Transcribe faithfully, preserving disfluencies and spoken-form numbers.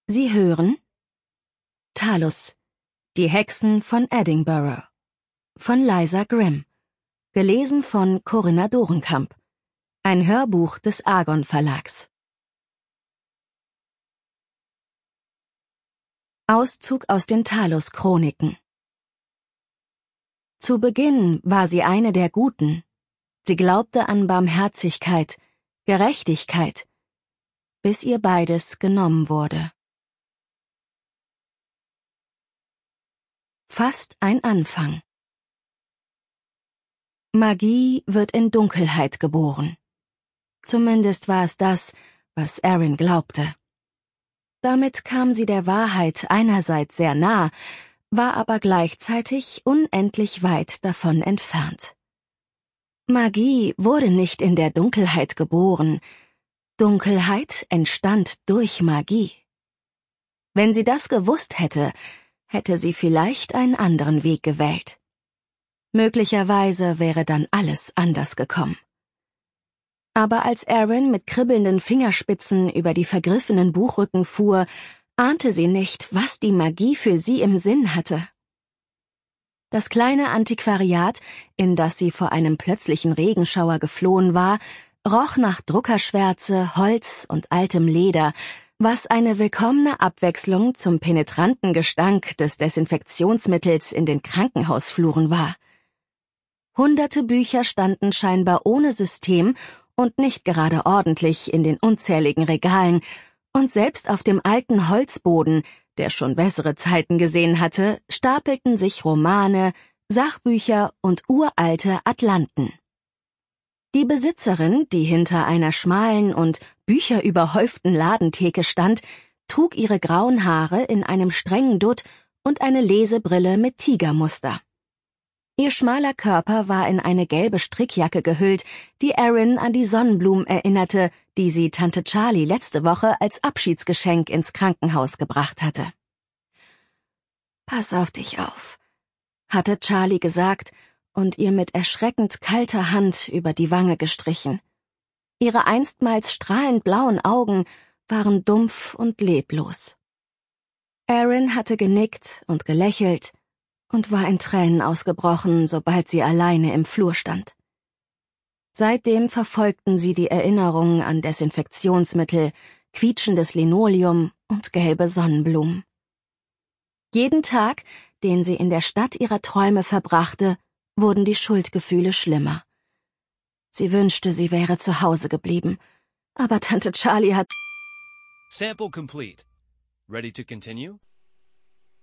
Sie hören Talus, die Hexen von Edinburgh von Liza Grimm, gelesen von Corinna Dorenkamp, ein Hörbuch des Argon Verlags. Auszug aus den Talus-Chroniken. Zu Beginn war sie eine der Guten. Sie glaubte an Barmherzigkeit, Gerechtigkeit, bis ihr beides genommen wurde. Fast ein Anfang. Magie wird in Dunkelheit geboren. Zumindest war es das, was Erin glaubte. Damit kam sie der Wahrheit einerseits sehr nah, war aber gleichzeitig unendlich weit davon entfernt. Magie wurde nicht in der Dunkelheit geboren. Dunkelheit entstand durch Magie. Wenn sie das gewusst hätte, hätte sie vielleicht einen anderen Weg gewählt. Möglicherweise wäre dann alles anders gekommen. Aber als Erin mit kribbelnden Fingerspitzen über die vergriffenen Buchrücken fuhr, ahnte sie nicht, was die Magie für sie im Sinn hatte. Das kleine Antiquariat, in das sie vor einem plötzlichen Regenschauer geflohen war, roch nach Druckerschwärze, Holz und altem Leder, was eine willkommene Abwechslung zum penetranten Gestank des Desinfektionsmittels in den Krankenhausfluren war. Hunderte Bücher standen scheinbar ohne System und nicht gerade ordentlich in den unzähligen Regalen, und selbst auf dem alten Holzboden, der schon bessere Zeiten gesehen hatte, stapelten sich Romane, Sachbücher und uralte Atlanten. Die Besitzerin, die hinter einer schmalen und bücherüberhäuften Ladentheke stand, trug ihre grauen Haare in einem strengen Dutt und eine Lesebrille mit Tigermuster. Ihr schmaler Körper war in eine gelbe Strickjacke gehüllt, die Erin an die Sonnenblumen erinnerte, die sie Tante Charlie letzte Woche als Abschiedsgeschenk ins Krankenhaus gebracht hatte. »Pass auf dich auf«, hatte Charlie gesagt und ihr mit erschreckend kalter Hand über die Wange gestrichen. Ihre einstmals strahlend blauen Augen waren dumpf und leblos. Erin hatte genickt und gelächelt und war in Tränen ausgebrochen, sobald sie alleine im Flur stand. Seitdem verfolgten sie die Erinnerungen an Desinfektionsmittel, quietschendes Linoleum und gelbe Sonnenblumen. Jeden Tag, den sie in der Stadt ihrer Träume verbrachte, wurden die Schuldgefühle schlimmer. Sie wünschte, sie wäre zu Hause geblieben, aber Tante Charlie hat... Sample complete. Ready to continue?